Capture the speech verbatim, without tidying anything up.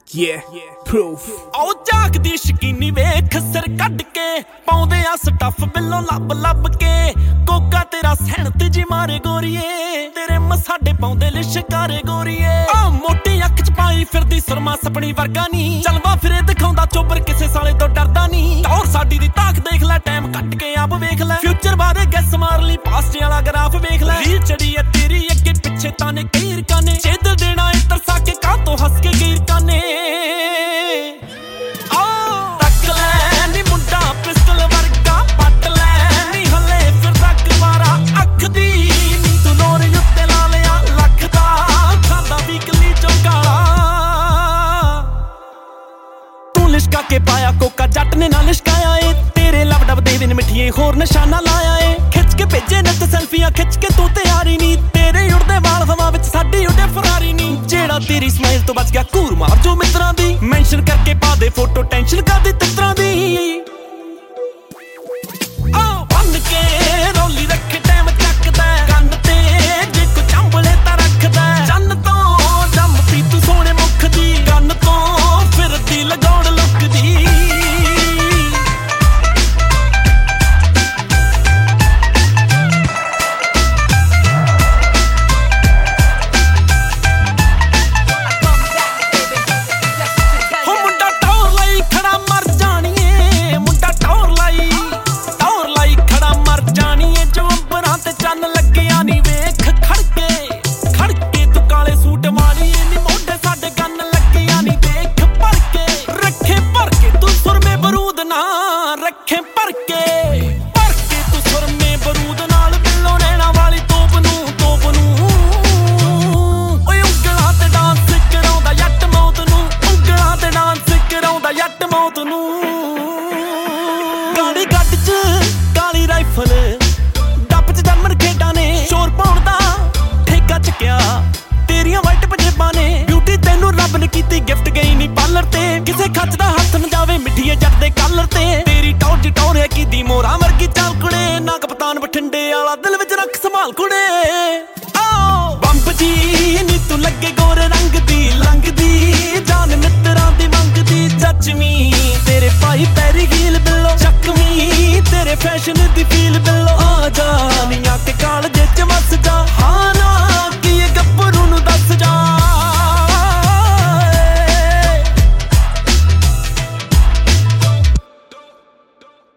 Yeah, proof. ਉਹ ਝਾਕਦੀ ਸ਼ਕੀਨੀ ਵੇਖ ਸਿਰ ਕੱਢ ਕੇ ਪਾਉਂਦੇ ਆ ਸਟੱਫ ਬਿੱਲੋਂ ਲੱਭ ਲੱਭ ਕੇ ਕੋਕਾ ਤੇਰਾ ਸਹਿਣ ਤੇ ਜੀ ਮਾਰੇ ਗੋਰੀਏ ਤੇਰੇ ਮਸਾਡੇ ਪਾਉਂਦੇ ਲਿਸ਼ਕਾਰੇ ਗੋਰੀਏ ਆ ਮੋਟੀ ਅੱਖ ਚ ਪਾਈ ਫਿਰਦੀ ਸੁਰਮਾ ਸਪਣੀ ਵਰਗਾ ਨਹੀਂ ਚਲਵਾ ਫਿਰੇ ਦਿਖਾਉਂਦਾ ਚੋਬਰ ਕਿਸੇ ਸਾਲੇ ਤੋਂ ਡਰਦਾ ਨਹੀਂ ਔਰ ਸਾਡੀ ਦੀ ਤਾਕ ਦੇਖ ਲੈ ਟਾਈਮ ਕੱਟ ਕੇ ਆਪ ਵੇਖ ਲੈ ਫਿਊਚਰ ਬਾਰੇ ਗੈਸ ਮਾਰ ਲਈ ਪਾਸਟ ਵਾਲਾ ਗ੍ਰਾਫ ਵੇਖ ਲੈ ਰੀਲ ਚੜੀ ਐ ਤੇਰੀ ਅੱਗੇ ਪਿੱਛੇ ਤਾਂ ਨੇ ਕਈ ਰਕਾਨੇ ਚੇਦ ਦੇਣਾ ਏ ਤਰਸਾ ਕੇ ਕਾਹ ਤੋਂ ਹੱਸ ਕੇ ਗਈ ਰਕਾਨੇ ਲਿਸ਼ਕਾ ਕੇ ਪਾਇਆ ਕੋਕਾ ਜੱਟ ਨੇ ਨਾ ਲਿਸ਼ਕਾਇਆ ਏ ਤੇਰੇ ਲਵ ਡਬ ਦੇ ਵਿਨ ਮਿੱਠੀਏ ਹੋਰ ਨਿਸ਼ਾਨਾ ਲਾਇਆ ਏ ਖਿੱਚ ਕੇ ਭੇਜੇ ਨੱਤ ਸੈਲਫੀਆਂ ਖਿੱਚ ਕੇ ਤੂੰ ਤਿਆਰੀ ਨਹੀਂ ਤੇਰੇ ਉੜਦੇ ਵਾਲ ਹਵਾ ਵਿੱਚ ਸਾਡੀ ਉੱਡੇ ਫਰਾਰੀ ਨਹੀਂ ਜਿਹੜਾ ਤੇਰੀ ਸਮਾਈਲ ਤੋਂ ਬਚ ਗਿਆ ਘੂਰ ਮਾਰ ਜੋ ਮਿੱਤਰਾਂ ਦੀ ਮੈਂਸ਼ਨ ਕਰਕੇ ਪਾ ਦੇ ਫੋਟੋ ਟੈਨਸ਼ਨ ਕਰਦੀ ਤਿੱਤਰਾਂ ਦੀ ਆ ਬੰਨ ਕੇ ਰੋਲੀ ਰੱਖ ਟਾਈਮ ਚੱਕਦਾ ਕੰਨ ਤੇ ਜੇ ਕੋ ਚੰਬਲੇ ਤਾਂ ਰੱਖਦਾ ਚੰਨ ਤੋਂ ਜੰਮਦੀ ਤੂੰ ਸੋਹਣੇ ਮੁਖ ਦੀ ਕੰਨ ਤੋਂ ਫਿਰਦੀ ਲਗਾਉਣ ਰੱਖੇ ਭਰ ਕੇ ਭਰ ਕੇ ਤੂੰ ਸੁਰਮੇ ਬਰੂਦ ਨਾਲ ਬਿੱਲੋ ਨੈਣਾ ਵਾਲੀ ਤੋਪ ਨੂੰ ਤੋਪ ਨੂੰ ਓਏ ਉਂਗਲਾਂ ਤੇ ਡਾਂਸ ਕਰਾਉਂਦਾ ਜੱਟ ਮੌਤ ਨੂੰ ਉਂਗਲਾਂ ਤੇ ਡਾਂਸ ਕਰਾਉਂਦਾ ਜੱਟ ਮੌਤ ਨੂੰ ਗਾੜੀ ਗੱਡ ਚ ਕਾਲੀ ਰਾਈਫਲ ਡੱਬ ਚ ਜੰਮਣ ਖੇਡਾਂ ਨੇ ਸ਼ੋਰ ਪਾਉਣ ਦਾ ਠੇਕਾ ਚੱਕਿਆ ਤੇਰੀਆਂ ਵਾਈਟ ਪੰਜੇਬਾਂ ਨੇ ਬਿਊਟੀ ਤੈਨੂੰ ਰੱਬ ਨੇ ਕੀਤੀ ਗਿਫਟ ਗਈ ਨਹੀਂ ਪਾਰਲਰ ਤੇ ਕਿਸੇ ਖੱਚ ਦਾ ਹੱਥ ਨਾ ਜਾਵੇ ਮਿੱਠੀਏ ਜੱਟ ਦੇ ਕਾਲਰ ਤੇ ਟੌਰ ਟੌਰ ਹੈ ਕੀ ਮੋਰਾ ਵਰਗੀ ਚਾਲ ਕੁੜੇ ਨਾ ਕਪਤਾਨ ਬਠਿੰਡੇ ਵਾਲਾ ਦਿਲ ਵਿੱਚ ਰੱਖ ਸੰਭਾਲ ਕੁੜੇ ਓ ਬੰਬ ਜੀ ਨੀ ਤੂੰ ਲੱਗੇ ਗੋਰੇ ਰੰਗ ਦੀ ਲੰਘਦੀ ਜਾਨ ਮਿੱਤਰਾਂ ਦੀ ਮੰਗਦੀ ਜੱਜਵੀਂ ਤੇਰੇ ਪਾਈ ਪੈਰੀ ਹੀਲ ਬਿੱਲੋ ਚੱਕਵੀਂ ਤੇਰੇ ਫੈਸ਼ਨ ਦੀ ਫੀਲ ਬਿੱਲੋ ਆ ਜਾਨੀ